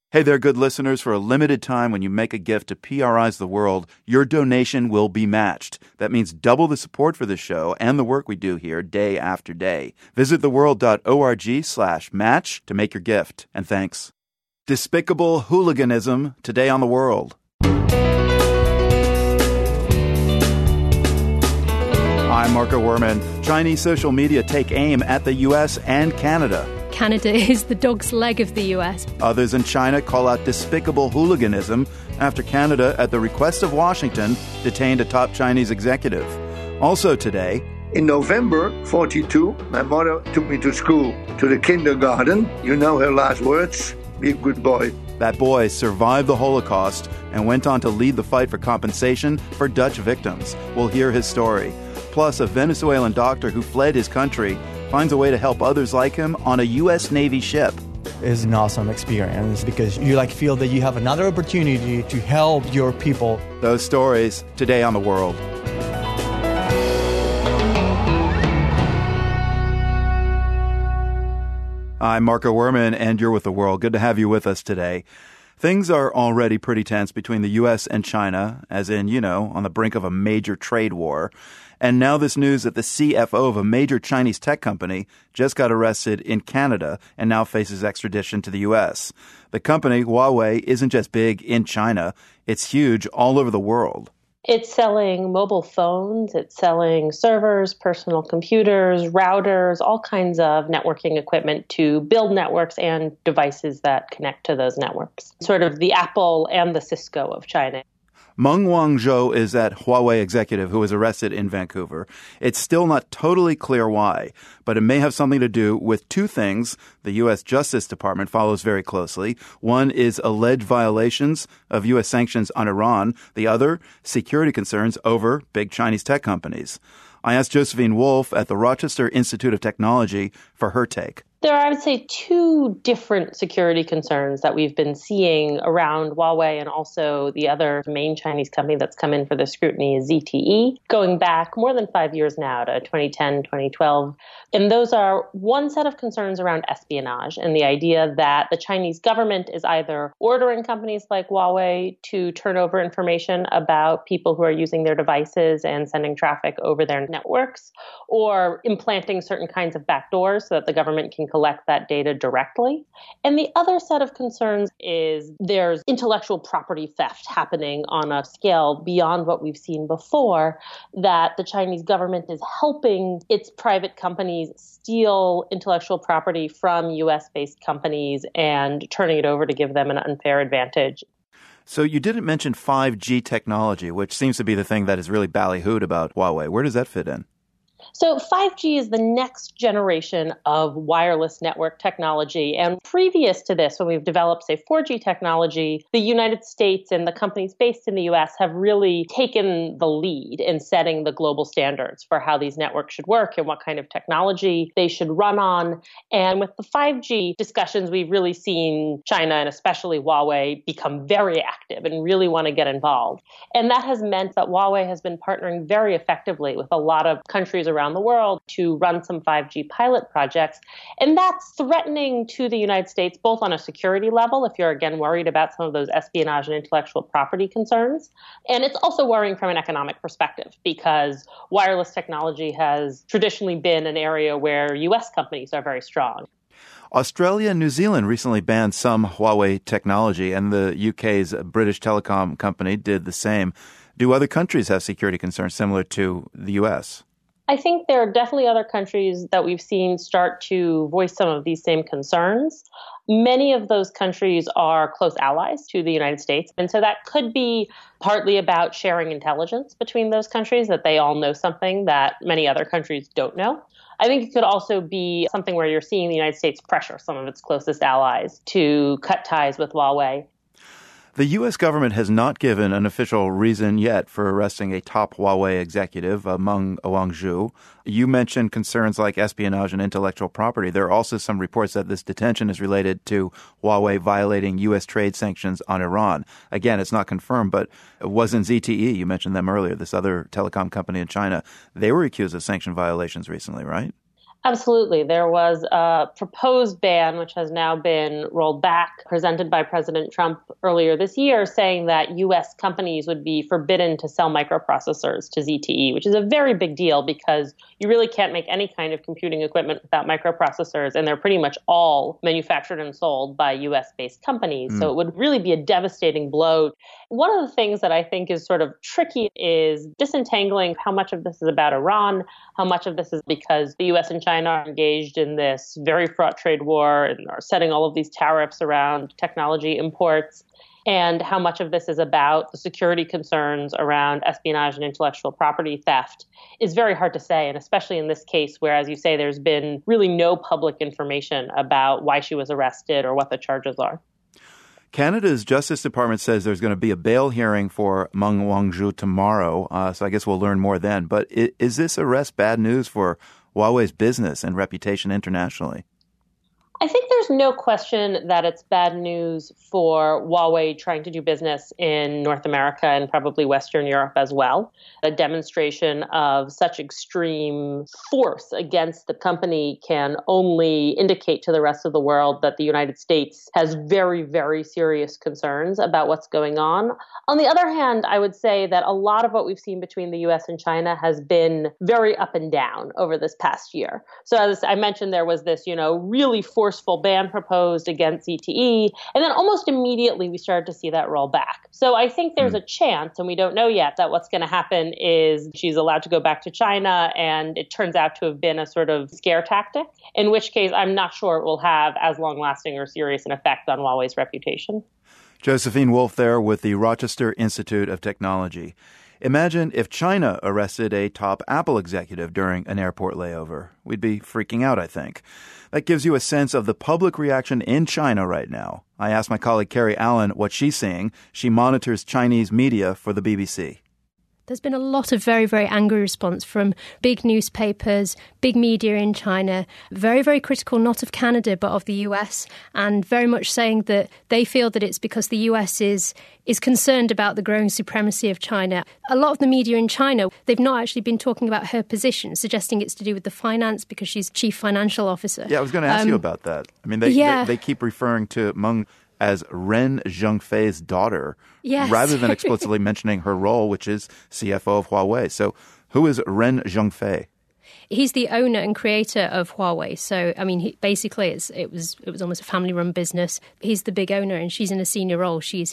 Hey there, good listeners. For a limited time, when you make a gift to PRI's The World, your donation will be matched. That means double the support for the show and the work we do here day after day. Visit theworld.org/match to make your gift. And thanks. Despicable hooliganism today on The World. I'm Marco Werman. Chinese social media take aim at the U.S. and Canada. Canada is the dog's leg of the U.S. Others in China call out despicable hooliganism after Canada, at the request of Washington, detained a top Chinese executive. Also today, in November 42, my mother took me to school, to the kindergarten. You know her last words, be a good boy. That boy survived the Holocaust and went on to lead the fight for compensation for Dutch victims. We'll hear his story. Plus, a Venezuelan doctor who fled his country finds a way to help others like him on a U.S. Navy ship. It's an awesome experience because you feel that you have another opportunity to help your people. Those stories today on The World. I'm Marco Werman, and you're with The World. Good to have you with us today. Things are already pretty tense between the U.S. and China, as in, on the brink of a major trade war. And now this news that the CFO of a major Chinese tech company just got arrested in Canada and now faces extradition to the U.S. The company, Huawei, isn't just big in China. It's huge all over the world. It's selling mobile phones, it's selling servers, personal computers, routers, all kinds of networking equipment to build networks and devices that connect to those networks. Sort of the Apple and the Cisco of China. Meng Wanzhou is that Huawei executive who was arrested in Vancouver. It's still not totally clear why, but it may have something to do with two things the U.S. Justice Department follows very closely. One is alleged violations of U.S. sanctions on Iran. The other, security concerns over big Chinese tech companies. I asked Josephine Wolf at the Rochester Institute of Technology for her take. There are, I would say, two different security concerns that we've been seeing around Huawei, and also the other main Chinese company that's come in for the scrutiny is ZTE, going back more than 5 years now to 2010, 2012. And those are one set of concerns around espionage and the idea that the Chinese government is either ordering companies like Huawei to turn over information about people who are using their devices and sending traffic over their networks, or implanting certain kinds of backdoors so that the government can collect that data directly. And the other set of concerns is there's intellectual property theft happening on a scale beyond what we've seen before, that the Chinese government is helping its private companies steal intellectual property from US-based companies and turning it over to give them an unfair advantage. So you didn't mention 5G technology, which seems to be the thing that is really ballyhooed about Huawei. Where does that fit in? So 5G is the next generation of wireless network technology. And previous to this, when we've developed, say, 4G technology, the United States and the companies based in the US have really taken the lead in setting the global standards for how these networks should work and what kind of technology they should run on. And with the 5G discussions, we've really seen China and especially Huawei become very active and really want to get involved. And that has meant that Huawei has been partnering very effectively with a lot of countries around the world to run some 5G pilot projects. And that's threatening to the United States, both on a security level, if you're, again, worried about some of those espionage and intellectual property concerns. And it's also worrying from an economic perspective, because wireless technology has traditionally been an area where U.S. companies are very strong. Australia and New Zealand recently banned some Huawei technology, and the UK's British telecom company did the same. Do other countries have security concerns similar to the U.S.? I think there are definitely other countries that we've seen start to voice some of these same concerns. Many of those countries are close allies to the United States. And so that could be partly about sharing intelligence between those countries, that they all know something that many other countries don't know. I think it could also be something where you're seeing the United States pressure some of its closest allies to cut ties with Huawei. The U.S. government has not given an official reason yet for arresting a top Huawei executive, Meng Wanzhou. You mentioned concerns like espionage and intellectual property. There are also some reports that this detention is related to Huawei violating U.S. trade sanctions on Iran. Again, it's not confirmed, but it wasn't ZTE. You mentioned them earlier, this other telecom company in China. They were accused of sanction violations recently, right? Absolutely. There was a proposed ban, which has now been rolled back, presented by President Trump earlier this year, saying that U.S. companies would be forbidden to sell microprocessors to ZTE, which is a very big deal because you really can't make any kind of computing equipment without microprocessors, and they're pretty much all manufactured and sold by U.S.-based companies. So it would really be a devastating blow. One of the things that I think is sort of tricky is disentangling how much of this is about Iran, how much of this is because the U.S. and China are engaged in this very fraught trade war and are setting all of these tariffs around technology imports, and how much of this is about the security concerns around espionage and intellectual property theft is very hard to say, and especially in this case where, as you say, there's been really no public information about why she was arrested or what the charges are. Canada's Justice Department says there's going to be a bail hearing for Meng Wanzhou tomorrow, so I guess we'll learn more then. But is this arrest bad news for Huawei's business and reputation internationally? I think there's no question that it's bad news for Huawei trying to do business in North America and probably Western Europe as well. A demonstration of such extreme force against the company can only indicate to the rest of the world that the United States has very, very serious concerns about what's going on. On the other hand, I would say that a lot of what we've seen between the U.S. and China has been very up and down over this past year. So as I mentioned, there was this, really forceful ban proposed against ZTE. And then almost immediately we started to see that roll back. So I think there's a chance, and we don't know yet, that what's going to happen is she's allowed to go back to China, and it turns out to have been a sort of scare tactic, in which case I'm not sure it will have as long-lasting or serious an effect on Huawei's reputation. Josephine Wolf there with the Rochester Institute of Technology. Imagine if China arrested a top Apple executive during an airport layover. We'd be freaking out, I think. That gives you a sense of the public reaction in China right now. I asked my colleague Carrie Allen what she's seeing. She monitors Chinese media for the BBC. There's been a lot of very, very angry response from big newspapers, big media in China, very, very critical not of Canada but of the US, and very much saying that they feel that it's because the US is concerned about the growing supremacy of China. A lot of the media in China, they've not actually been talking about her position, suggesting it's to do with the finance because she's chief financial officer. Yeah, I was going to ask you about that. I mean, they keep referring to Meng as Ren Zhengfei's daughter, rather than explicitly mentioning her role, which is CFO of Huawei. So who is Ren Zhengfei? He's the owner and creator of Huawei. So, I mean, basically it was almost a family-run business. He's the big owner and she's in a senior role. She's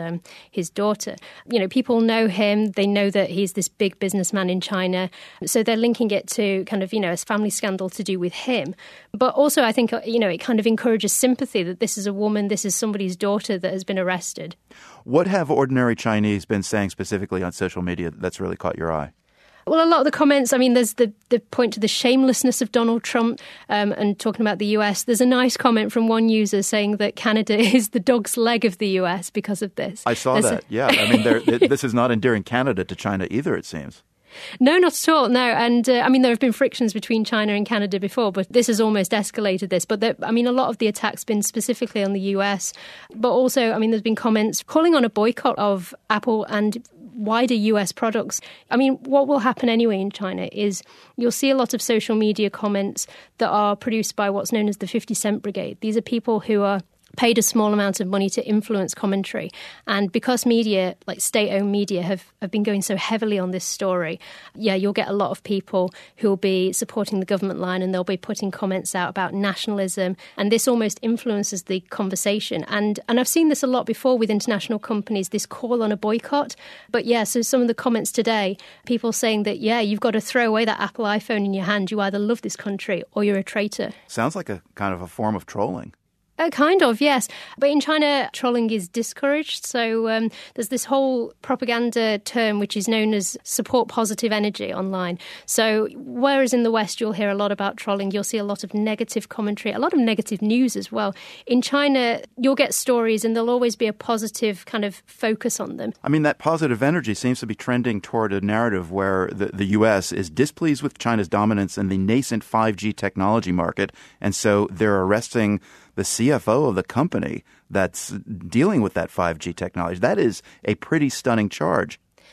his daughter. People know him. They know that he's this big businessman in China. So they're linking it to kind of, a family scandal to do with him. But also, I think, it kind of encourages sympathy that this is a woman, this is somebody's daughter that has been arrested. What have ordinary Chinese been saying specifically on social media that's really caught your eye? Well, a lot of the comments, there's the point to the shamelessness of Donald Trump and talking about the US. There's a nice comment from one user saying that Canada is the dog's leg of the US because of this. I saw that, yeah. This is not endearing Canada to China either, it seems. No, not at all. No. And there have been frictions between China and Canada before, but this has almost escalated this. But a lot of the attacks been specifically on the US. But also, there's been comments calling on a boycott of Apple and wider US products. What will happen anyway in China is you'll see a lot of social media comments that are produced by what's known as the 50 Cent Brigade. These are people who are paid a small amount of money to influence commentary. And because media, like state-owned media, have been going so heavily on this story, you'll get a lot of people who will be supporting the government line and they'll be putting comments out about nationalism. And this almost influences the conversation. And I've seen this a lot before with international companies, this call on a boycott. But so some of the comments today, people saying that, you've got to throw away that Apple iPhone in your hand. You either love this country or you're a traitor. Sounds like a kind of a form of trolling. Kind of, yes. But in China, trolling is discouraged. So there's this whole propaganda term which is known as support positive energy online. So whereas in the West you'll hear a lot about trolling, you'll see a lot of negative commentary, a lot of negative news as well. In China, you'll get stories and there'll always be a positive kind of focus on them. That positive energy seems to be trending toward a narrative where the U.S. is displeased with China's dominance in the nascent 5G technology market. And so they're arresting the CFO of the company that's dealing with that 5G technology. That is a pretty stunning charge.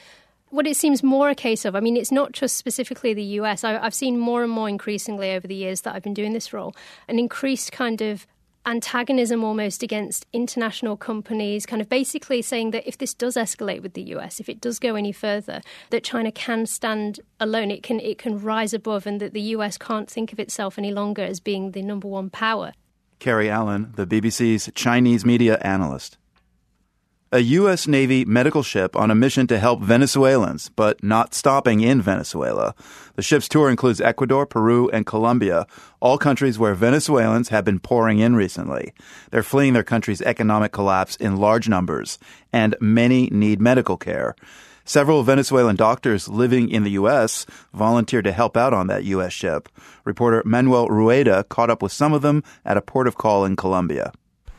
What it seems more a case of, I mean, it's not just specifically the US. I've seen more and more increasingly over the years that I've been doing this role, an increased kind of antagonism almost against international companies, kind of basically saying that if this does escalate with the US, if it does go any further, that China can stand alone, it can rise above, and that the US can't think of itself any longer as being the number one power. Carrie Allen, the BBC's Chinese media analyst. A U.S. Navy medical ship on a mission to help Venezuelans, but not stopping in Venezuela. The ship's tour includes Ecuador, Peru, and Colombia, all countries where Venezuelans have been pouring in recently. They're fleeing their country's economic collapse in large numbers, and many need medical care. Several Venezuelan doctors living in the U.S. volunteered to help out on that U.S. ship. Reporter Manuel Rueda caught up with some of them at a port of call in Colombia.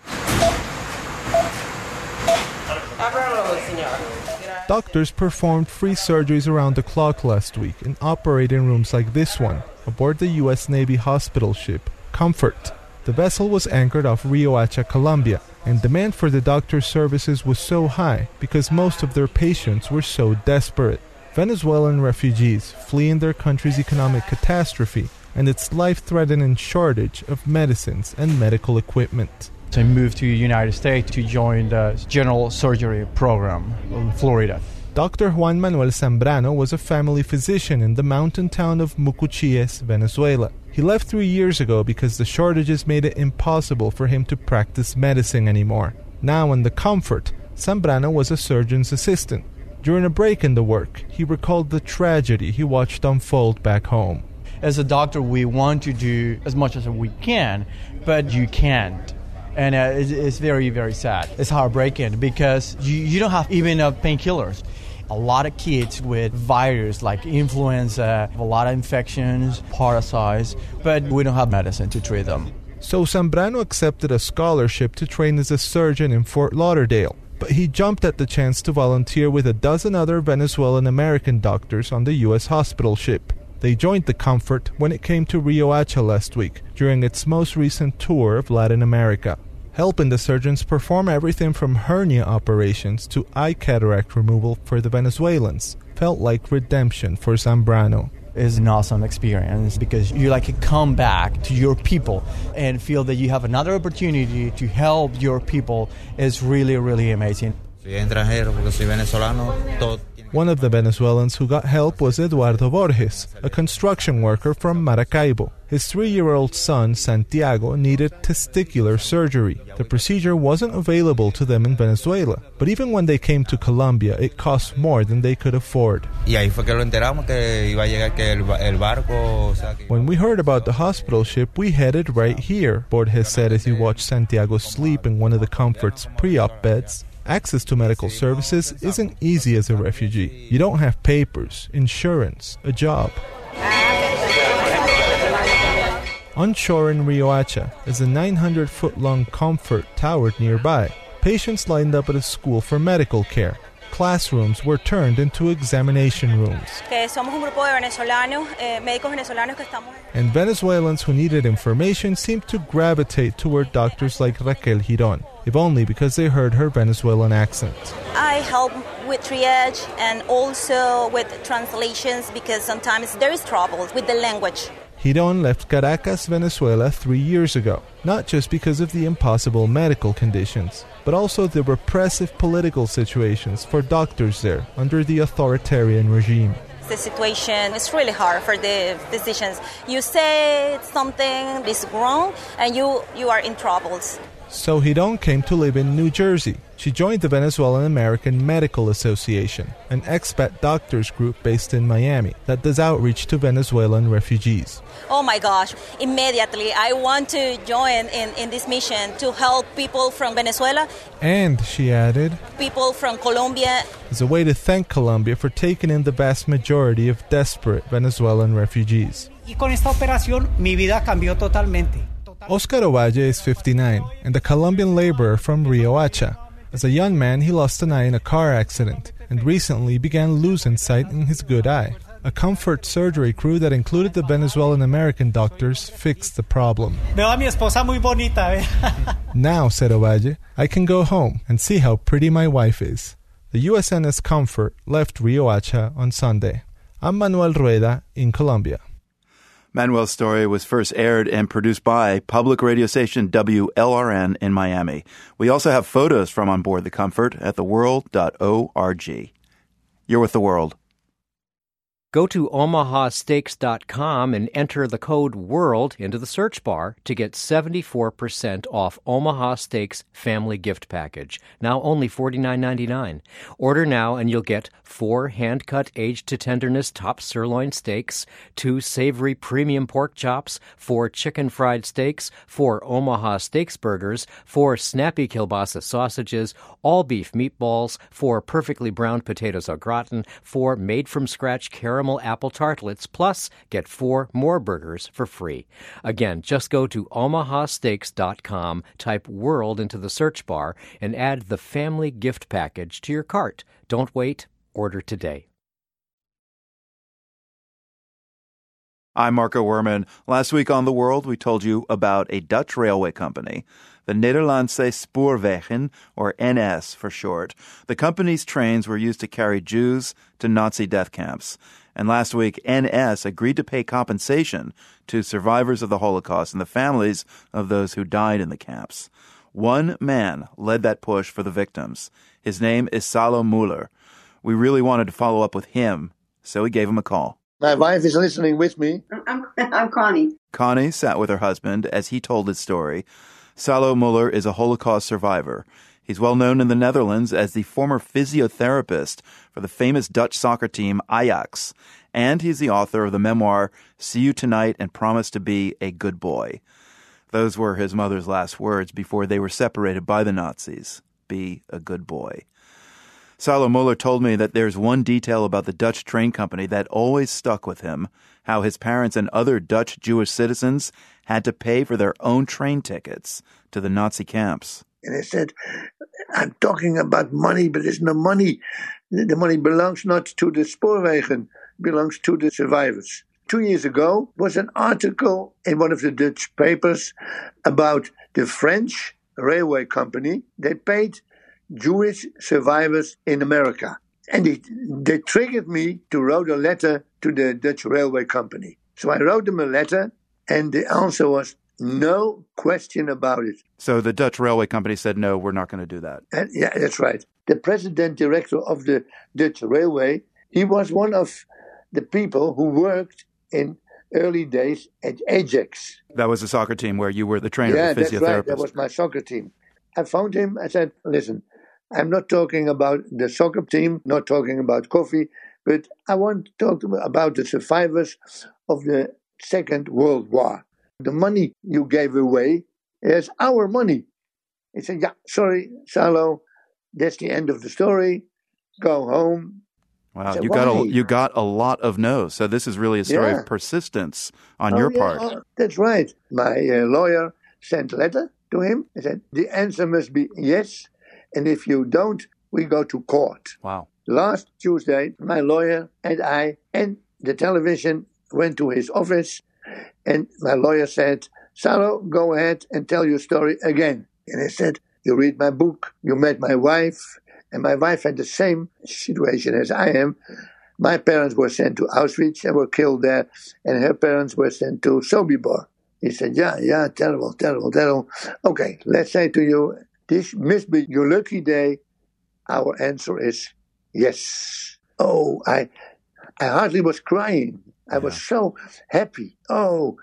Doctors performed free surgeries around the clock last week in operating rooms like this one aboard the U.S. Navy hospital ship Comfort. The vessel was anchored off Riohacha, Colombia, and demand for the doctor's services was so high because most of their patients were so desperate. Venezuelan refugees fleeing their country's economic catastrophe and its life-threatening shortage of medicines and medical equipment. I moved to the United States to join the general surgery program in Florida. Dr. Juan Manuel Zambrano was a family physician in the mountain town of Mucuchíes, Venezuela. He left 3 years ago because the shortages made it impossible for him to practice medicine anymore. Now in the Comfort, Zambrano was a surgeon's assistant. During a break in the work, he recalled the tragedy he watched unfold back home. As a doctor, we want to do as much as we can, but you can't. And it's very, very sad. It's heartbreaking because you don't have even painkillers. A lot of kids with virus like influenza, a lot of infections, parasites, but we don't have medicine to treat them. So Zambrano accepted a scholarship to train as a surgeon in Fort Lauderdale, but he jumped at the chance to volunteer with a dozen other Venezuelan American doctors on the U.S. hospital ship. They joined the Comfort when it came to Riohacha last week during its most recent tour of Latin America, helping the surgeons perform everything from hernia operations to eye cataract removal for the Venezuelans. Felt like redemption for Zambrano. It's an awesome experience because you come back to your people and feel that you have another opportunity to help your people. Is really, really amazing. One of the Venezuelans who got help was Eduardo Borges, a construction worker from Maracaibo. His 3-year-old son, Santiago, needed testicular surgery. The procedure wasn't available to them in Venezuela, but even when they came to Colombia, it cost more than they could afford. When we heard about the hospital ship, we headed right here, Borges said as he watched Santiago sleep in one of the Comfort's pre-op beds. Access to medical services isn't easy as a refugee. You don't have papers, insurance, a job. Onshore in Riohacha is a 900-foot-long Comfort towered nearby. Patients lined up at a school for medical care. Classrooms were turned into examination rooms. And Venezuelans who needed information seemed to gravitate toward doctors like Raquel Girón, if only because they heard her Venezuelan accent. I help with triage and also with translations because sometimes there is trouble with the language. Girón left Caracas, Venezuela 3 years ago, not just because of the impossible medical conditions, but also the repressive political situations for doctors there under the authoritarian regime. The situation is really hard for the physicians. You say something is wrong and you are in troubles. So Girón came to live in New Jersey. She joined the Venezuelan American Medical Association, an expat doctors group based in Miami that does outreach to Venezuelan refugees. Oh my gosh, immediately I want to join in this mission to help people from Venezuela. And, she added, people from Colombia. As a way to thank Colombia for taking in the vast majority of desperate Venezuelan refugees. Y con esta operación mi vida cambió totalmente. Oscar Ovalle is 59 and a Colombian laborer from Riohacha. As a young man, he lost an eye in a car accident and recently began losing sight in his good eye. A Comfort surgery crew that included the Venezuelan American doctors fixed the problem. Veo a mi esposa muy bonita. Now, said Ovalle, I can go home and see how pretty my wife is. The USNS Comfort left Riohacha on Sunday. I'm Manuel Rueda in Colombia. Manuel's story was first aired and produced by public radio station WLRN in Miami. We also have photos from on board the Comfort at theworld.org. You're with The World. Go to omahasteaks.com and enter the code WORLD into the search bar to get 74% off Omaha Steaks Family Gift Package, now only $49.99. Order now and you'll get 4 hand-cut aged-to-tenderness top sirloin steaks, 2 savory premium pork chops, 4 chicken fried steaks, 4 Omaha Steaks burgers, 4 snappy kielbasa sausages, all beef meatballs, 4 perfectly browned potatoes au gratin, 4 made-from-scratch caramel apple tartlets, plus get 4 more burgers for free. Again, just go to omahasteaks.com, type WORLD into the search bar, and add the family gift package to your cart. Don't wait. Order today. I'm Marco Werman. Last week on The World, we told you about a Dutch railway company, the Nederlandse Spoorwegen, or NS for short. The company's trains were used to carry Jews to Nazi death camps. And last week, NS agreed to pay compensation to survivors of the Holocaust and the families of those who died in the camps. One man led that push for the victims. His name is Salo Muller. We really wanted to follow up with him, so we gave him a call. My wife is listening with me. I'm Connie. Connie sat with her husband as he told his story. Salo Muller is a Holocaust survivor. He's well known in the Netherlands as the former physiotherapist for the famous Dutch soccer team Ajax. And he's the author of the memoir, See You Tonight and Promise to Be a Good Boy. Those were his mother's last words before they were separated by the Nazis. Be a good boy. Salo Muller told me that there's one detail about the Dutch train company that always stuck with him, how his parents and other Dutch Jewish citizens had to pay for their own train tickets to the Nazi camps. And I said, I'm talking about money, but there's no money. The money belongs not to the Spoorwegen, belongs to the survivors. 2 years ago was an article in one of the Dutch papers about the French railway company. They paid Jewish survivors in America. And they triggered me to write a letter to the Dutch railway company. So I wrote them a letter, and the answer was no question about it. So the Dutch railway company said, no, we're not going to do that. And, yeah, that's right. The president director of the Dutch railway, he was one of the people who worked in early days at Ajax. That was the soccer team where you were the trainer, the physiotherapist. That's right. That was my soccer team. I phoned him. I said, listen, I'm not talking about the soccer team, not talking about coffee, but I want to talk about the survivors of the Second World War. The money you gave away is our money. He said, yeah, sorry, Salo, that's the end of the story. Go home. Wow, said, you got a lot of no's. So this is really a story of persistence on your part. Oh, that's right. My lawyer sent a letter to him. He said, the answer must be yes. And if you don't, we go to court. Wow. Last Tuesday, my lawyer and I and the television went to his office, and my lawyer said, Salo, go ahead and tell your story again. And I said, you read my book, you met my wife, and my wife had the same situation as I am. My parents were sent to Auschwitz and were killed there, and her parents were sent to Sobibor. He said, yeah, terrible. Okay, let's say to you, this must be your lucky day. Our answer is yes. Oh, I hardly was crying. I was so happy. Oh,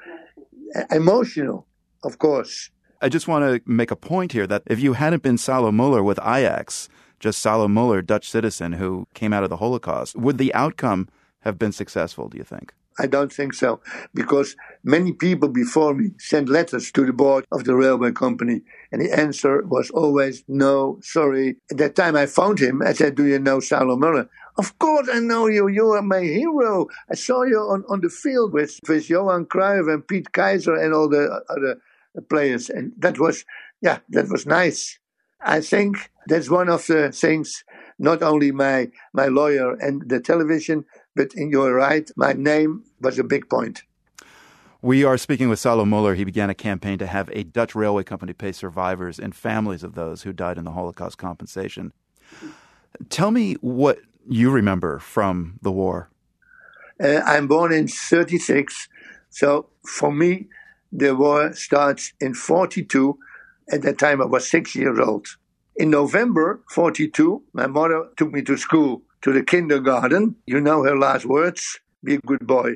emotional, of course. I just want to make a point here that if you hadn't been Salo Muller with Ajax, just Salo Muller, Dutch citizen who came out of the Holocaust, would the outcome have been successful, do you think? I don't think so, because many people before me sent letters to the board of the railway company, and the answer was always no, sorry. At that time I phoned him. I said, do you know Salo Muller? Of course I know you. You are my hero. I saw you on the field with Johan Cruyff and Piet Keizer and all the other players, and that was nice. I think that's one of the things, not only my lawyer and the television, but you're right, my name was a big point. We are speaking with Salo Muller. He began a campaign to have a Dutch railway company pay survivors and families of those who died in the Holocaust compensation. Tell me what you remember from the war. I'm born in 1936, so for me, the war starts in 1942. At that time, I was 6 years old. In November 1942, my mother took me to school, to the kindergarten. You know her last words, be a good boy.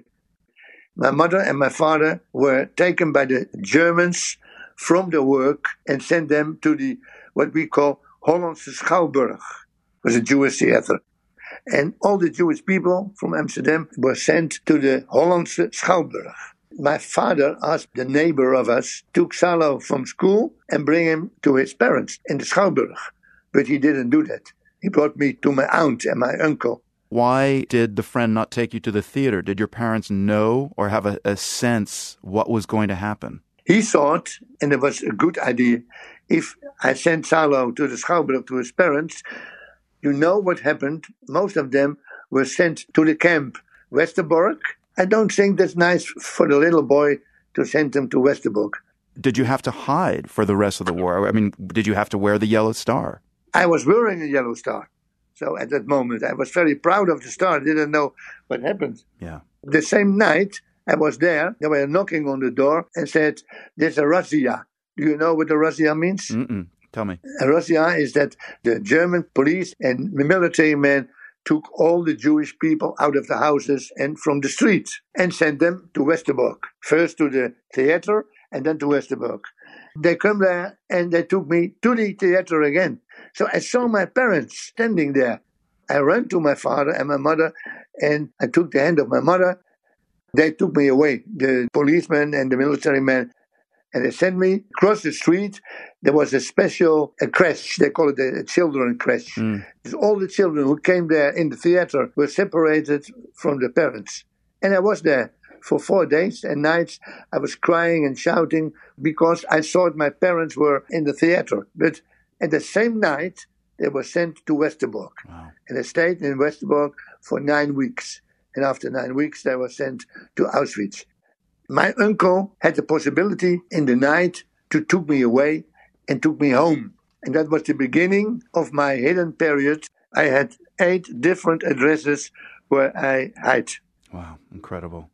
My mother and my father were taken by the Germans from the work and sent them to the what we call Hollandse Schouwburg. It was a Jewish theater. And all the Jewish people from Amsterdam were sent to the Hollandse Schouwburg. My father asked the neighbor of us, took Salo from school and bring him to his parents in the Schouwburg. But he didn't do that. He brought me to my aunt and my uncle. Why did the friend not take you to the theater? Did your parents know or have a sense what was going to happen? He thought, and it was a good idea, if I sent Salo to the Schouwburg to his parents, you know what happened? Most of them were sent to the camp Westerbork. I don't think that's nice for the little boy to send him to Westerbork. Did you have to hide for the rest of the war? I mean, did you have to wear the yellow star? I was wearing a yellow star. So at that moment, I was very proud of the star. I didn't know what happened. Yeah. The same night I was there, they were knocking on the door and said, there's a razzia. Do you know what a razzia means? Mm-mm. Tell me. A razzia is that the German police and military men took all the Jewish people out of the houses and from the streets and sent them to Westerbork. First to the theater and then to Westerbork. They come there and they took me to the theater again. So I saw my parents standing there. I ran to my father and my mother and I took the hand of my mother. They took me away, the policemen and the military men. And they sent me across the street. There was a special creche. They call it a children creche. All the children who came there in the theater were separated from the parents. And I was there for 4 days and nights. I was crying and shouting because I thought my parents were in the theater. But at the same night, they were sent to Westerbork. Wow. And I stayed in Westerbork for 9 weeks. And after 9 weeks, they were sent to Auschwitz. My uncle had the possibility in the night to took me away and took me home. And that was the beginning of my hidden period. I had 8 different addresses where I hid. Wow, incredible.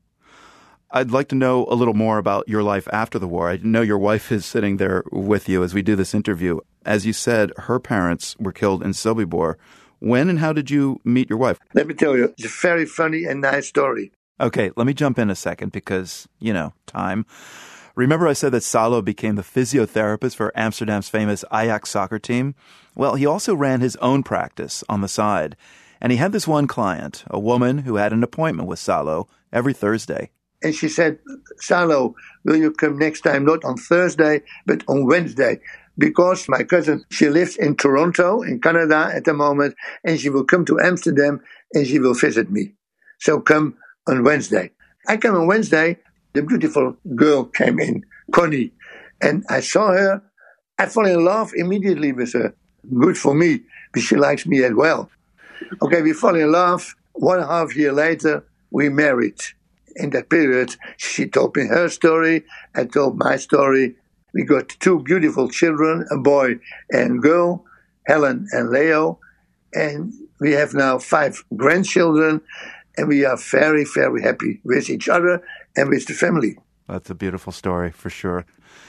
I'd like to know a little more about your life after the war. I know your wife is sitting there with you as we do this interview. As you said, her parents were killed in Sobibor. When and how did you meet your wife? Let me tell you, it's a very funny and nice story. Okay, let me jump in a second because, time. Remember I said that Salo became the physiotherapist for Amsterdam's famous Ajax soccer team? Well, he also ran his own practice on the side. And he had this one client, a woman who had an appointment with Salo every Thursday. And she said, Salo, will you come next time, not on Thursday, but on Wednesday? Because my cousin, she lives in Toronto, in Canada at the moment, and she will come to Amsterdam and she will visit me. So come on Wednesday. I came on Wednesday, the beautiful girl came in, Connie, and I saw her. I fell in love immediately with her. Good for me, because she likes me as well. Okay, we fell in love. 1.5 years later, we married. In that period, she told me her story, I told my story. We got 2 beautiful children, a boy and girl, Helen and Leo, and we have now 5 grandchildren. And we are very, very happy with each other and with the family. That's a beautiful story, for sure.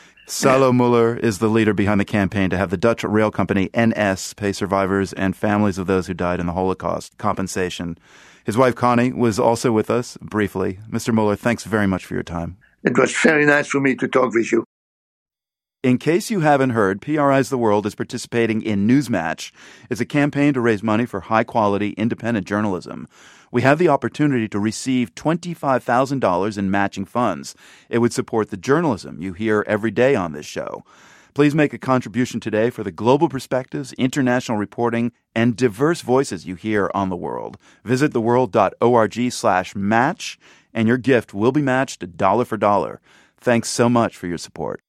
Salo Muller is the leader behind the campaign to have the Dutch rail company NS pay survivors and families of those who died in the Holocaust compensation. His wife, Connie, was also with us briefly. Mr. Muller, thanks very much for your time. It was very nice for me to talk with you. In case you haven't heard, PRI's The World is participating in Newsmatch. It's a campaign to raise money for high-quality, independent journalism. We have the opportunity to receive $25,000 in matching funds. It would support the journalism you hear every day on this show. Please make a contribution today for the global perspectives, international reporting, and diverse voices you hear on The World. Visit theworld.org/match, and your gift will be matched dollar for dollar. Thanks so much for your support.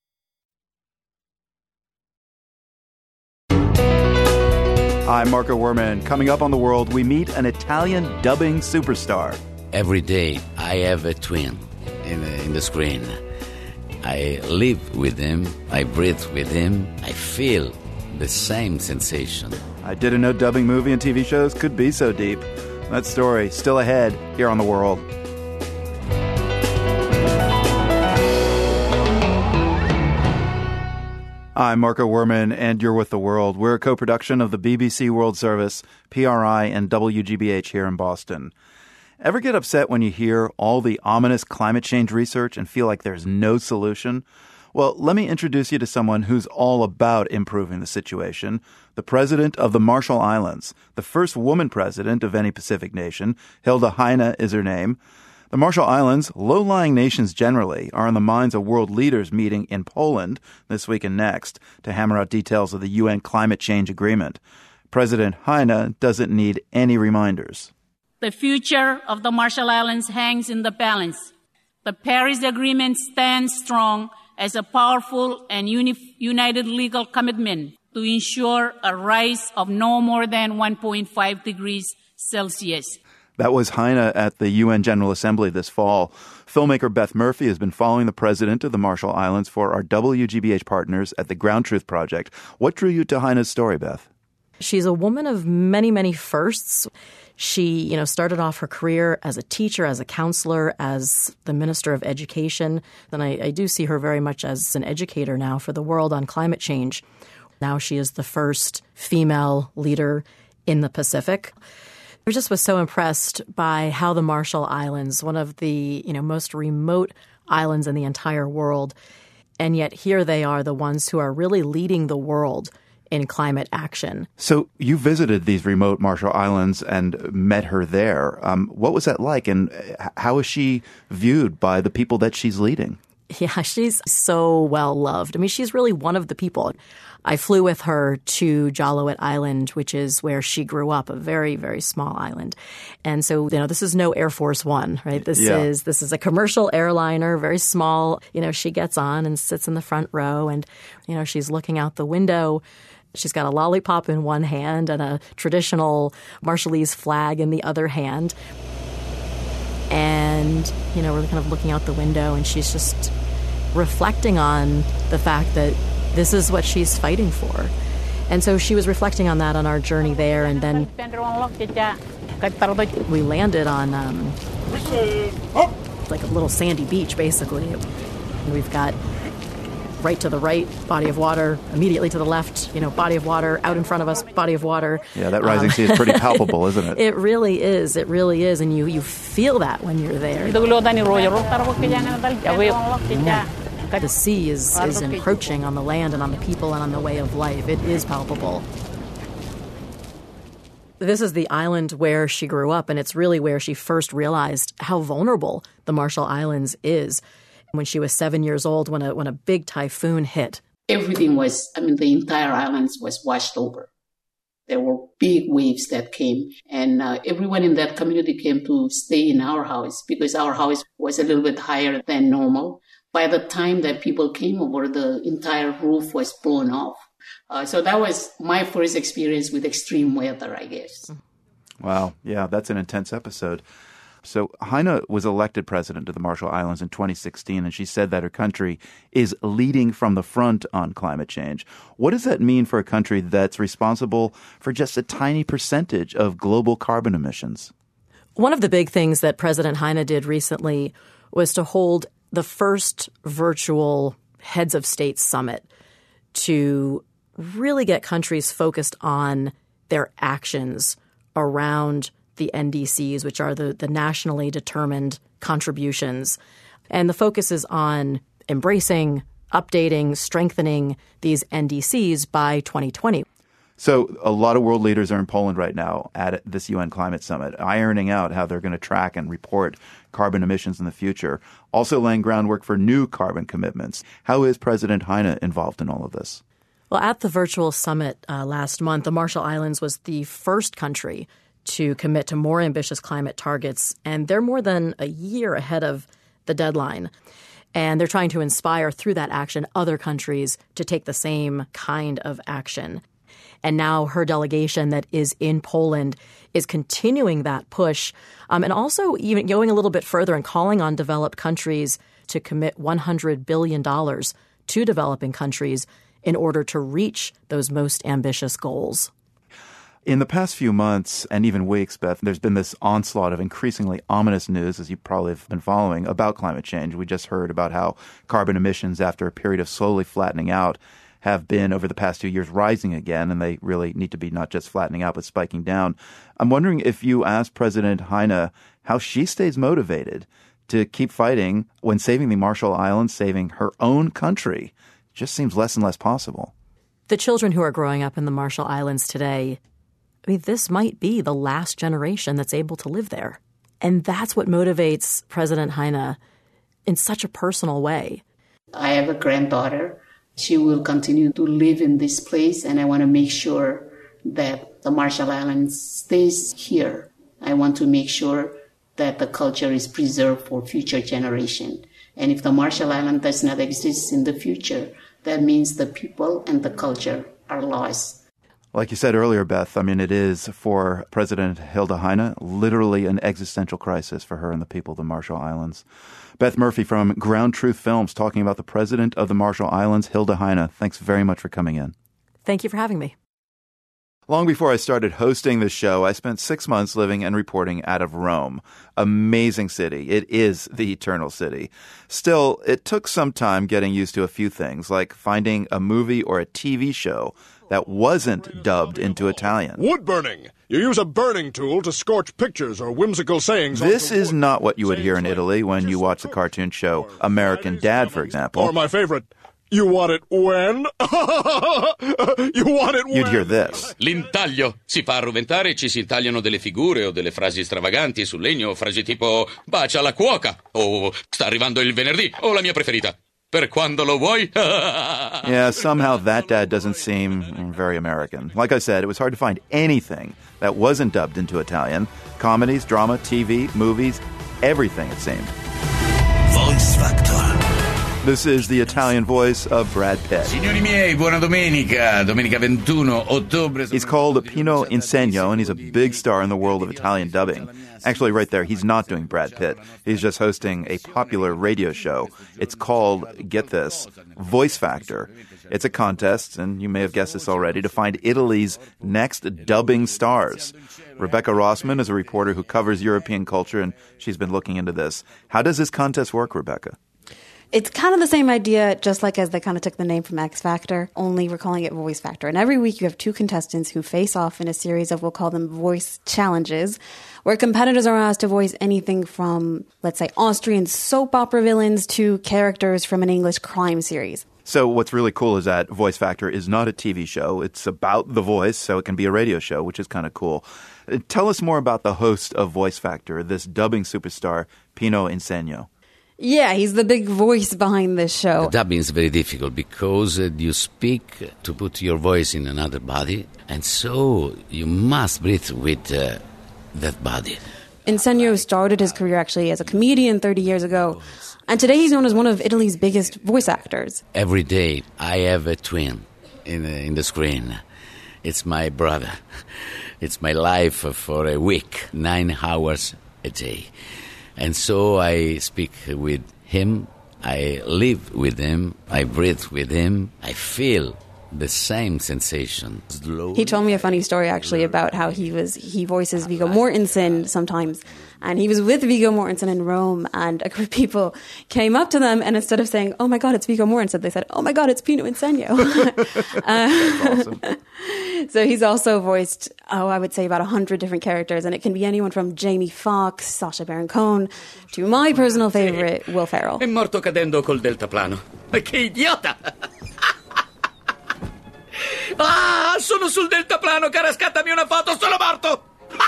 I'm Marco Werman. Coming up on The World, we meet an Italian dubbing superstar. Every day, I have a twin in the screen. I live with him, I breathe with him, I feel the same sensation. I didn't know dubbing movie and TV shows could be so deep. That story still ahead here on The World. I'm Marco Werman, and you're with The World. We're a co-production of the BBC World Service, PRI, and WGBH here in Boston. Ever get upset when you hear all the ominous climate change research and feel like there's no solution? Well, let me introduce you to someone who's all about improving the situation. The president of the Marshall Islands, the first woman president of any Pacific nation. Hilda Heine is her name. The Marshall Islands, low-lying nations generally, are on the minds of world leaders meeting in Poland this week and next to hammer out details of the UN climate change agreement. President Heine doesn't need any reminders. The future of the Marshall Islands hangs in the balance. The Paris Agreement stands strong as a powerful and united legal commitment to ensure a rise of no more than 1.5 degrees Celsius. That was Heine at the UN General Assembly this fall. Filmmaker Beth Murphy has been following the president of the Marshall Islands for our WGBH partners at the Ground Truth Project. What drew you to Heine's story, Beth? She's a woman of many, many firsts. She, started off her career as a teacher, as a counselor, as the Minister of Education. Then I do see her very much as an educator now for the world on climate change. Now she is the first female leader in the Pacific. I just was so impressed by how the Marshall Islands, one of the most remote islands in the entire world, and yet here they are, the ones who are really leading the world in climate action. So you visited these remote Marshall Islands and met her there. What was that like, and how is she viewed by the people that she's leading? Yeah, she's so well loved. I mean, she's really one of the people. I flew with her to Jaluit Island, which is where she grew up, a very, very small island. And so, this is no Air Force One, right? This is a commercial airliner, very small. She gets on and sits in the front row and, she's looking out the window. She's got a lollipop in one hand and a traditional Marshallese flag in the other hand. And, we're kind of looking out the window and she's just reflecting on the fact that this is what she's fighting for. And so she was reflecting on that on our journey there. And then we landed on like a little sandy beach, basically. We've got right to the right, body of water, immediately to the left, body of water, out in front of us, body of water. Yeah, that rising sea is pretty palpable, isn't it? It really is. It really is. And you feel that when you're there. The sea is encroaching on the land and on the people and on the way of life. It is palpable. This is the island where she grew up, and it's really where she first realized how vulnerable the Marshall Islands is. When she was 7 years old, when a big typhoon hit. Everything the entire island was washed over. There were big waves that came, and everyone in that community came to stay in our house because our house was a little bit higher than normal. By the time that people came over, the entire roof was blown off. So that was my first experience with extreme weather, I guess. Wow. Yeah, that's an intense episode. So Heine was elected president of the Marshall Islands in 2016, and she said that her country is leading from the front on climate change. What does that mean for a country that's responsible for just a tiny percentage of global carbon emissions? One of the big things that President Heine did recently was to hold the first virtual heads of state summit to really get countries focused on their actions around the NDCs, which are the nationally determined contributions. And the focus is on embracing, updating, strengthening these NDCs by 2020. So a lot of world leaders are in Poland right now at this UN Climate Summit, ironing out how they're going to track and report carbon emissions in the future, also laying groundwork for new carbon commitments. How is President Heine involved in all of this? Well, at the virtual summit last month, the Marshall Islands was the first country to commit to more ambitious climate targets, and they're more than a year ahead of the deadline. And they're trying to inspire through that action other countries to take the same kind of action. And now her delegation that is in Poland is continuing that push and also even going a little bit further and calling on developed countries to commit $100 billion to developing countries in order to reach those most ambitious goals. In the past few months and even weeks, Beth, there's been this onslaught of increasingly ominous news, as you probably have been following, about climate change. We just heard about how carbon emissions, after a period of slowly flattening out, have been, over the past 2 years, rising again, and they really need to be not just flattening out, but spiking down. I'm wondering if you asked President Heine how she stays motivated to keep fighting when saving the Marshall Islands, saving her own country, just seems less and less possible. The children who are growing up in the Marshall Islands today, I mean, this might be the last generation that's able to live there. And that's what motivates President Heine in such a personal way. I have a granddaughter. She will continue to live in this place, and I want to make sure that the Marshall Islands stays here. I want to make sure that the culture is preserved for future generation. And if the Marshall Island does not exist in the future, that means the people and the culture are lost. Like you said earlier, Beth, I mean, it is for President Hilda Heine literally an existential crisis for her and the people of the Marshall Islands. Beth Murphy from Ground Truth Films talking about the president of the Marshall Islands, Hilda Heine. Thanks very much for coming in. Thank you for having me. Long before I started hosting this show, I spent 6 months living and reporting out of Rome. Amazing city. It is the Eternal City. Still, it took some time getting used to a few things, like finding a movie or a TV show that wasn't dubbed into Italian. Wood burning. You use a burning tool to scorch pictures or whimsical sayings. This is not what you would hear in Italy when you watch the cartoon show American Dad, for example. Or my favorite, you want it when? You want it when? You'd hear this. L'intaglio. Si fa arroventare e ci si intagliano delle figure o delle frasi stravaganti sul legno, frasi tipo bacia la cuoca o sta arrivando il venerdì o la mia preferita. Per quando lo vuoi? Yeah, somehow that dad doesn't seem very American. Like I said, it was hard to find anything that wasn't dubbed into Italian. Comedies, drama, TV, movies, everything, it seemed. Voice Factor. This is the Italian voice of Brad Pitt. Signori miei, buona domenica. Domenica 21 ottobre. He's called Pino Insegno, and he's a big star in the world of Italian dubbing. Actually, right there, he's not doing Brad Pitt. He's just hosting a popular radio show. It's called, get this, Voice Factor. It's a contest, and you may have guessed this already, to find Italy's next dubbing stars. Rebecca Rossman is a reporter who covers European culture, and she's been looking into this. How does this contest work, Rebecca? It's kind of the same idea, just like as they kind of took the name from X Factor, only we're calling it Voice Factor. And every week you have two contestants who face off in a series of, we'll call them voice challenges, where competitors are asked to voice anything from, let's say, Austrian soap opera villains to characters from an English crime series. So what's really cool is that Voice Factor is not a TV show. It's about the voice, so it can be a radio show, which is kind of cool. Tell us more about the host of Voice Factor, this dubbing superstar, Pino Insegno. Yeah, he's the big voice behind this show. Dubbing is very difficult because you speak to put your voice in another body, and so you must breathe with that body. Insegno started his career actually as a comedian 30 years ago, and today he's known as one of Italy's biggest voice actors. Every day I have a twin in the screen. It's my brother. It's my life for a week, 9 hours a day. And so I speak with him, I live with him, I breathe with him, I feel the same sensation. He told me a funny story actually about how he voices Viggo Mortensen sometimes, and he was with Viggo Mortensen in Rome, and a group of people came up to them, and instead of saying, "Oh my God, it's Viggo Mortensen," they said, "Oh my God, it's Pino Insegno." That's awesome. So he's also voiced, I would say about 100 different characters, and it can be anyone from Jamie Foxx, Sacha Baron Cohen, to my personal favorite, Will Ferrell. È morto cadendo col deltaplano. Che idiota! Ah, sono sul deltaplano, cara, scattami una foto, sono morto!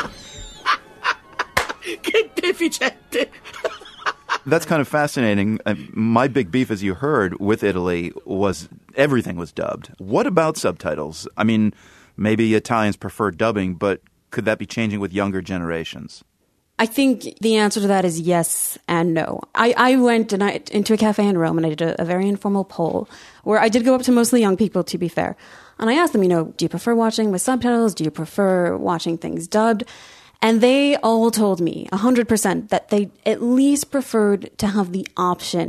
Che deficiente! That's kind of fascinating. My big beef, as you heard, with Italy was everything was dubbed. What about subtitles? I mean, maybe Italians prefer dubbing, but could that be changing with younger generations? I think the answer to that is yes and no. I went into a cafe in Rome and I did a very informal poll where I did go up to mostly young people, to be fair. And I asked them, do you prefer watching with subtitles? Do you prefer watching things dubbed? And they all told me 100% that they at least preferred to have the option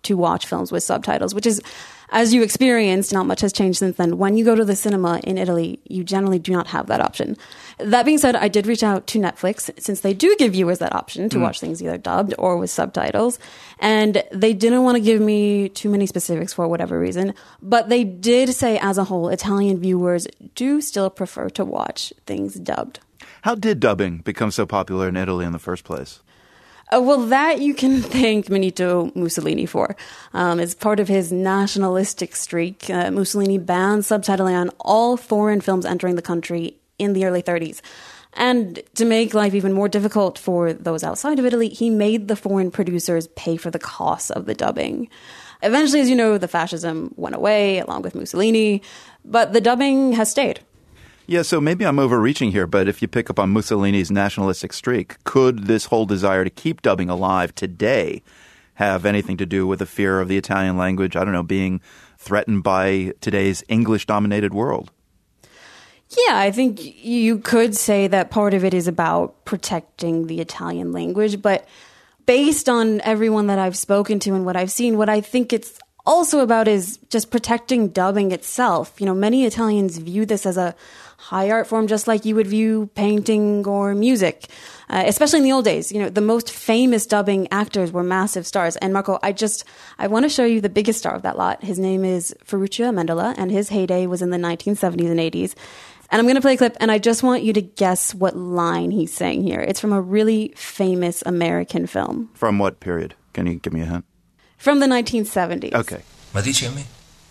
to watch films with subtitles, which is, as you experienced, not much has changed since then. When you go to the cinema in Italy, you generally do not have that option. That being said, I did reach out to Netflix, since they do give viewers that option to watch things either dubbed or with subtitles. And they didn't want to give me too many specifics for whatever reason. But they did say, as a whole, Italian viewers do still prefer to watch things dubbed. How did dubbing become so popular in Italy in the first place? Well, that you can thank Benito Mussolini for. As part of his nationalistic streak, Mussolini banned subtitling on all foreign films entering the country in the early 30s. And to make life even more difficult for those outside of Italy, he made the foreign producers pay for the costs of the dubbing. Eventually, as you know, the fascism went away along with Mussolini, but the dubbing has stayed. Yeah, so maybe I'm overreaching here, but if you pick up on Mussolini's nationalistic streak, could this whole desire to keep dubbing alive today have anything to do with the fear of the Italian language, I don't know, being threatened by today's English-dominated world? Yeah, I think you could say that part of it is about protecting the Italian language, but based on everyone that I've spoken to and what I've seen, what I think it's also about is just protecting dubbing itself. You know, many Italians view this as a high art form, just like you would view painting or music, especially in the old days. You know, the most famous dubbing actors were massive stars. And Marco, I want to show you the biggest star of that lot. His name is Ferruccio Amendola, and his heyday was in the 1970s and 80s. And I'm going to play a clip, and I just want you to guess what line he's saying here. It's from a really famous American film. From what period? Can you give me a hint? From the 1970s. Okay. Ma dici a me?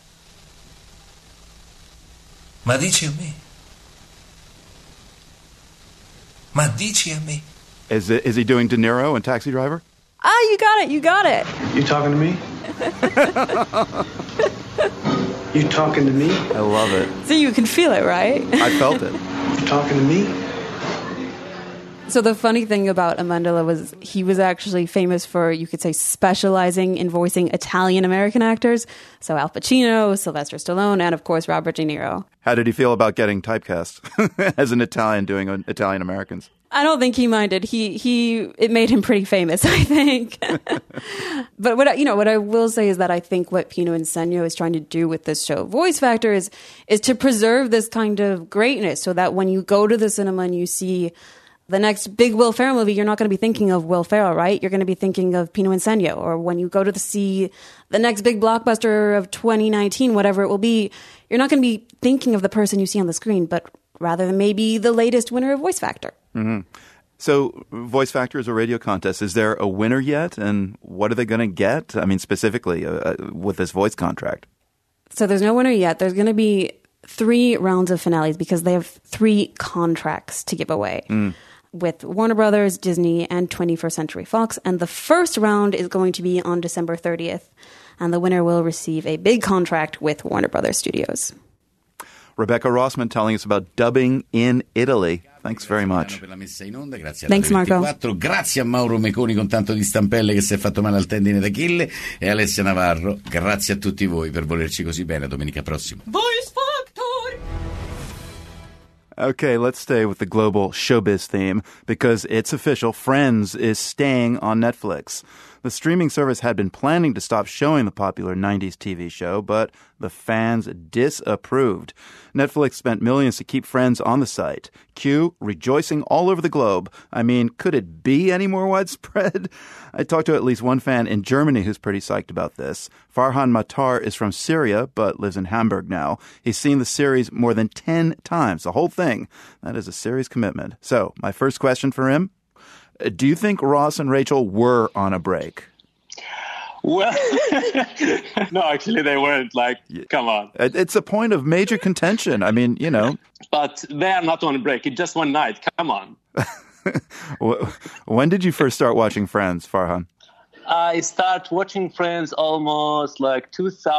Ma dici a me? Ma dici a me? Is he doing De Niro in Taxi Driver? Ah, you got it. You talking to me? You talking to me? I love it. So you can feel it, right? I felt it. You talking to me? So the funny thing about Amendola was he was actually famous for, you could say, specializing in voicing Italian-American actors. So Al Pacino, Sylvester Stallone, and of course, Robert De Niro. How did he feel about getting typecast as an Italian doing Italian-Americans? I don't think he minded. It made him pretty famous, I think. But what I will say is that I think what Pino Insegno is trying to do with this show, Voice Factor, is to preserve this kind of greatness so that when you go to the cinema and you see the next big Will Ferrell movie, you're not going to be thinking of Will Ferrell, right? You're going to be thinking of Pino Insegno. Or when you go to see the next big blockbuster of 2019, whatever it will be, you're not going to be thinking of the person you see on the screen, but rather than maybe the latest winner of Voice Factor. Mm-hmm. So Voice Factor is a radio contest. Is there a winner yet? And what are they going to get? I mean, specifically with this voice contract. So there's no winner yet. There's going to be 3 rounds of finales because they have 3 contracts to give away. With Warner Brothers, Disney, and 21st Century Fox. And the first round is going to be on December 30th. And the winner will receive a big contract with Warner Brothers Studios. Rebecca Rossman telling us about dubbing in Italy. Thanks very much. Thanks, Marco. Grazie a Mauro Meconi con tanto di stampelle che si è fatto male al tendine d'Achille e Alessia Navarro. Grazie a tutti voi per volerci così bene. Domenica prossima. Voice Factor! Okay, let's stay with the global showbiz theme because it's official. Friends is staying on Netflix. The streaming service had been planning to stop showing the popular 90s TV show, but the fans disapproved. Netflix spent millions to keep Friends on the site. Q rejoicing all over the globe. I mean, could it be any more widespread? I talked to at least one fan in Germany who's pretty psyched about this. Farhan Matar is from Syria, but lives in Hamburg now. He's seen the series more than 10 times, the whole thing. That is a serious commitment. So, my first question for him, do you think Ross and Rachel were on a break? Well, no, actually they weren't. Like, come on. It's a point of major contention. I mean, you know. But they are not on a break. It's just one night. Come on. When did you first start watching Friends, Farhan? I started watching Friends almost like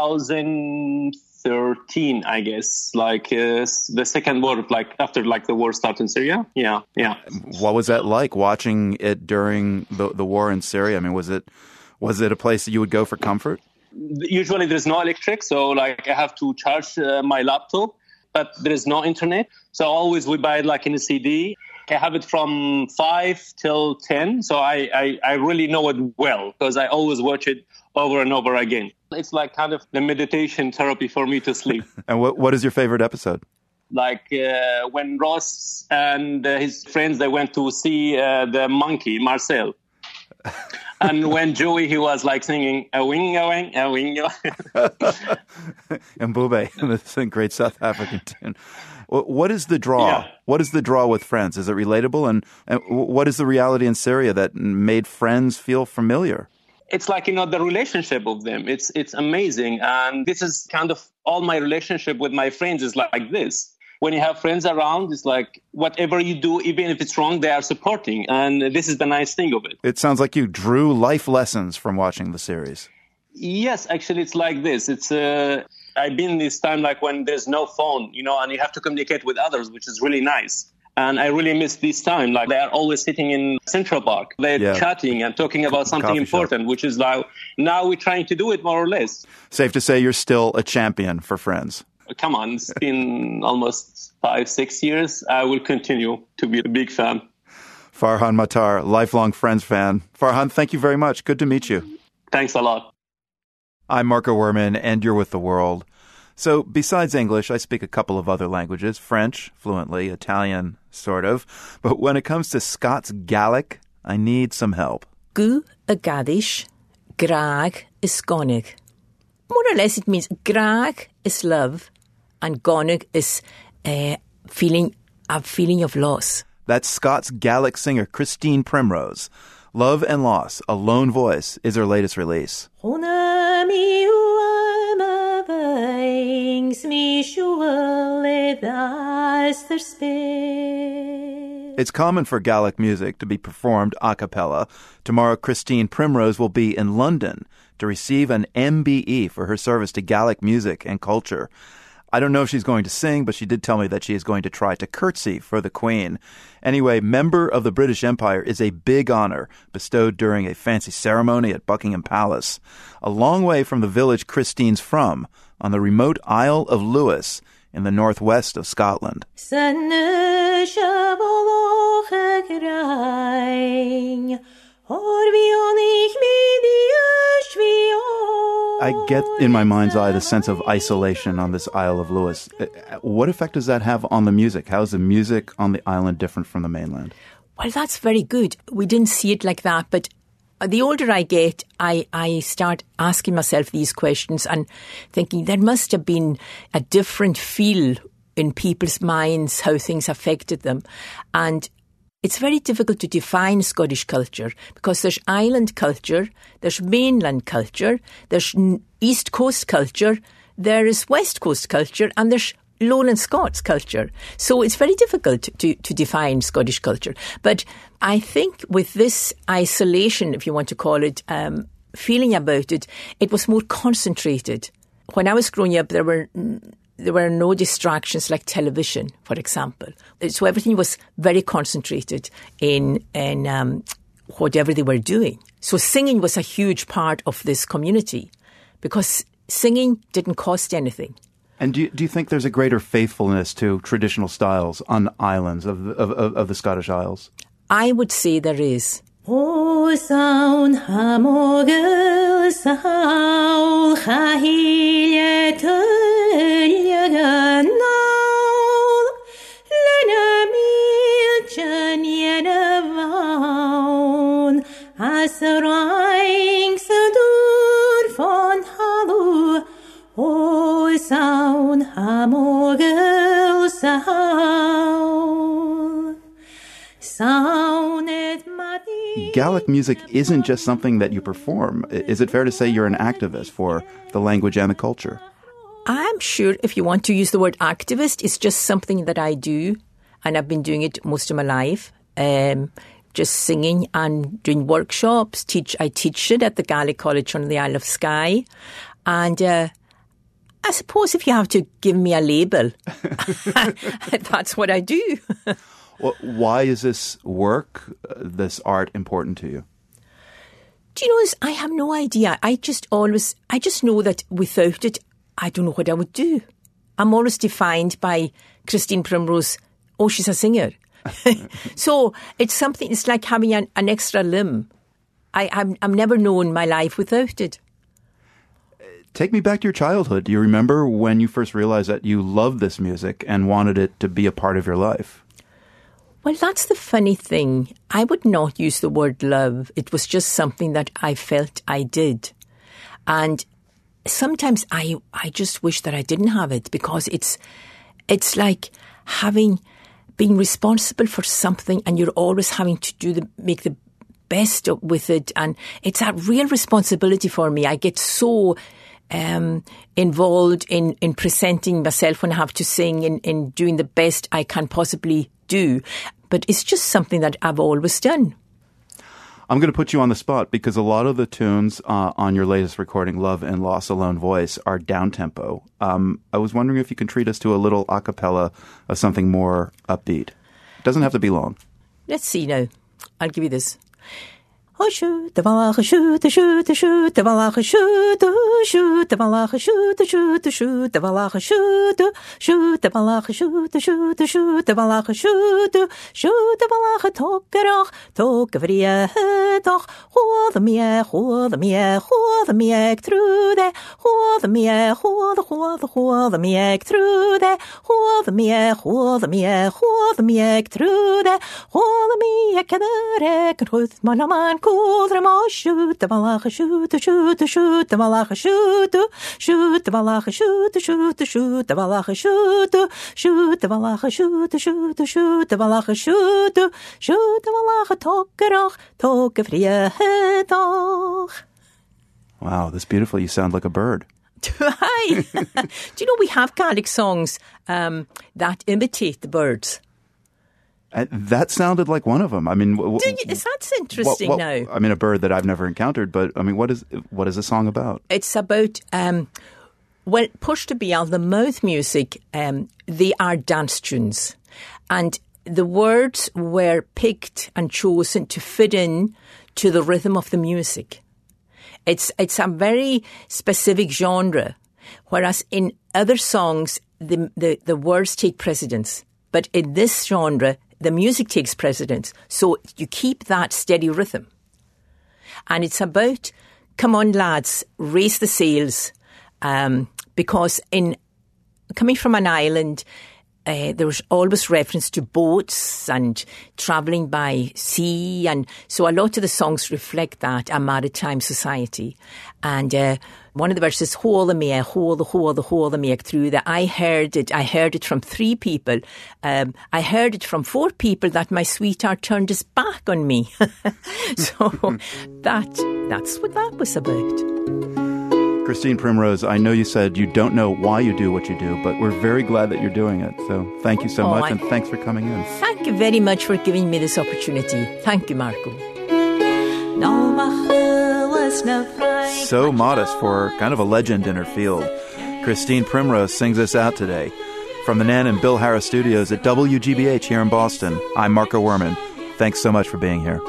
2013, I guess. Like the second war, like after like the war started in Syria. Yeah. What was that like watching it during the war in Syria? I mean, was it a place that you would go for comfort? Usually there's no electric, so like I have to charge my laptop, but there is no internet. So always we buy it like in a CD. I have it from 5 till 10, so I really know it well because I always watch it over and over again. It's like kind of the meditation therapy for me to sleep. And what is your favorite episode? Like when Ross and his friends, they went to see the monkey, Marcel. And when Joey, he was like singing, a wing, a wing, a wing. And Mbube, this is a great South African tune. What is the draw? Yeah. What is the draw with Friends? Is it relatable? And what is the reality in Syria that made Friends feel familiar? It's like, the relationship of them. It's amazing. And this is kind of all my relationship with my friends is like this. When you have friends around, it's like whatever you do, even if it's wrong, they are supporting. And this is the nice thing of it. It sounds like you drew life lessons from watching the series. Yes, actually, it's like this. It's I've been this time like when there's no phone, and you have to communicate with others, which is really nice. And I really miss this time. Like they are always sitting in Central Park. They're chatting and talking about something important, which is like now we're trying to do it more or less. Safe to say you're still a champion for Friends. Come on, it's been almost 5-6 years. I will continue to be a big fan. Farhan Mattar, lifelong Friends fan. Farhan, thank you very much. Good to meet you. Thanks a lot. I'm Marco Werman, and you're with The World. So besides English, I speak a couple of other languages, French, fluently, Italian, sort of. But when it comes to Scots Gaelic, I need some help. Gu a gadish, graag is gonig. More or less it means graag is love, and gonig is a feeling of loss. That's Scots Gaelic singer Christine Primrose. Love and Loss, A Lone Voice, is her latest release. It's common for Gaelic music to be performed a cappella. Tomorrow, Christine Primrose will be in London to receive an MBE for her service to Gaelic music and culture. I don't know if she's going to sing, but she did tell me that she is going to try to curtsy for the Queen. Anyway, member of the British Empire is a big honor bestowed during a fancy ceremony at Buckingham Palace, a long way from the village Christine's from, on the remote Isle of Lewis in the northwest of Scotland. I get in my mind's eye the sense of isolation on this Isle of Lewis. What effect does that have on the music? How is the music on the island different from the mainland? Well, that's very good. We didn't see it like that, but the older I get, I start asking myself these questions and thinking there must have been a different feel in people's minds, how things affected them. And it's very difficult to define Scottish culture because there's island culture, there's mainland culture, there's East Coast culture, there is West Coast culture, and there's Lowland Scots culture. So it's very difficult to define Scottish culture. But I think with this isolation, if you want to call it, feeling about it, it was more concentrated. When I was growing up, there were no distractions like television, for example. So everything was very concentrated in whatever they were doing. So singing was a huge part of this community because singing didn't cost anything. And do you think there's a greater faithfulness to traditional styles on islands of the Scottish Isles? I would say there is. O saun hamogel saul chahile tulyaganal lenamil chanyenavaun asaraing sadur von halu O saun hamogel saul saunet mati. Gaelic music isn't just something that you perform. Is it fair to say you're an activist for the language and the culture? I'm sure if you want to use the word activist, it's just something that I do, and I've been doing it most of my life. Just singing and doing workshops. I teach it at the Gaelic College on the Isle of Skye. And I suppose if you have to give me a label, that's what I do. Well, why is this work, this art, important to you? Do you know, I have no idea. I just know that without it, I don't know what I would do. I'm always defined by Christine Primrose. Oh, she's a singer. So it's something, it's like having an extra limb. I'm never known my life without it. Take me back to your childhood. Do you remember when you first realized that you loved this music and wanted it to be a part of your life? Well, that's the funny thing. I would not use the word love. It was just something that I felt I did. And sometimes I just wish that I didn't have it, because it's like being responsible for something and you're always having to make the best with it. And it's a real responsibility for me. I get so involved in presenting myself when I have to sing, in doing the best I can possibly do. But it's just something that I've always done. I'm going to put you on the spot because a lot of the tunes on your latest recording, Love and Loss Alone Voice, are down-tempo. I was wondering if you can treat us to a little a cappella of something more upbeat. It doesn't have to be long. Let's see now. I'll give you this. Oh, shoot the valacha, shoot the valacha, shoot the valacha, shoot the valacha, shoot the valacha, shoot the valacha, shoot the valacha, tokkerach, tokkevrie toch, hoor the miek through there, hoor the miek through there, hoor the miek through there, hoor the miek and ruth malaman. Shoot the valacha, shoot the valacha, shoot the valacha, shoot the valacha, shoot the valacha, shoot the valacha, shoot the valacha, tokkerach, toch. Wow, that's beautiful. You sound like a bird. Hi. Do you know we have Gaelic songs that imitate the birds? That sounded like one of them. I mean, that's interesting now. I mean, a bird that I've never encountered, but I mean, what is the song about? It's about, Push to Beal, the mouth music, they are dance tunes. And the words were picked and chosen to fit in to the rhythm of the music. It's a very specific genre, whereas in other songs, the words take precedence. But in this genre, the music takes precedence. So you keep that steady rhythm. And it's about, come on lads, raise the sails. Because coming from an island, there's always reference to boats and travelling by sea. And so a lot of the songs reflect that, a maritime society. And one of the verses, hold the mea through that. I heard it from 3 people. I heard it from 4 people that my sweetheart turned his back on me. So that's what that was about. Christine Primrose, I know you said you don't know why you do what you do, but we're very glad that you're doing it. So thank you so much, and thanks for coming in. Thank you very much for giving me this opportunity. Thank you, Marco. So modest for kind of a legend in her field. Christine Primrose sings us out today. From the Nan and Bill Harris studios at WGBH here in Boston, I'm Marco Werman. Thanks so much for being here.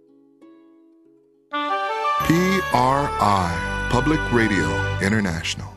PRI, Public Radio International.